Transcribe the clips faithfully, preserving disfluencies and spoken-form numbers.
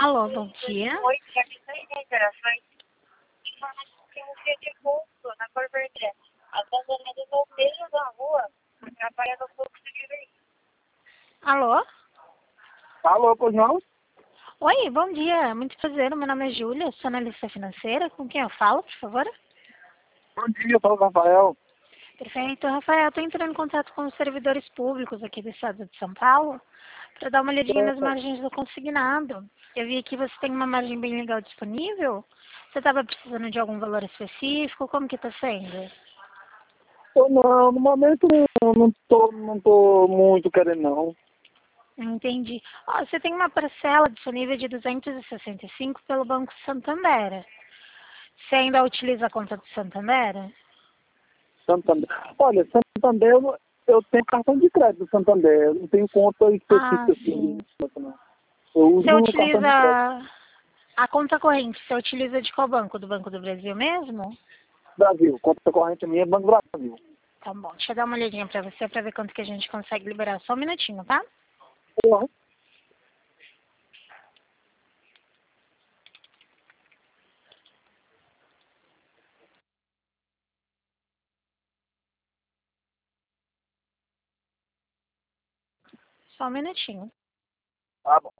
Alô, bom dia. Oi, que aqui tem interações. Informação que tem um dia de curso na cor verde. Abandonado no meio da rua, atrapalhando o fluxo de veículos. Alô? Alô, pois não? Oi, bom dia. Muito prazer. Meu nome é Júlia, sou analista financeira. Com quem eu falo, por favor? Bom dia, fala Rafael. Perfeito. Rafael, estou entrando em contato com os servidores públicos aqui do estado de São Paulo para dar uma olhadinha nas É, margens do consignado. Eu vi que você tem uma margem bem legal disponível. Você estava precisando de algum valor específico? Como que está sendo? eu não, no momento não, não, tô, não tô muito querendo não. Entendi. Ó, você tem uma parcela disponível de duzentos e sessenta e cinco pelo Banco Santander. Você ainda utiliza a conta do Santander? Santander. Olha, Santander, eu, eu tenho cartão de crédito do Santander, eu não tenho conta Ah, específica assim. sim. Não. Eu uso Você o cartão de crédito utiliza a conta corrente, você utiliza de qual banco? Do Banco do Brasil mesmo? do Brasil, conta corrente minha é Banco do Brasil. Tá bom, deixa eu dar uma olhadinha pra você pra ver quanto que a gente consegue liberar. Só um minutinho, tá? Porra. Só um minutinho. Tá bom.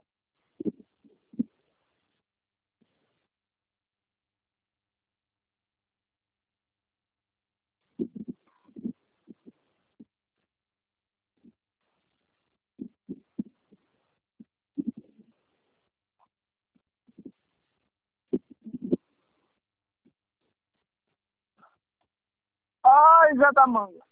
Ai, Zé da Manga.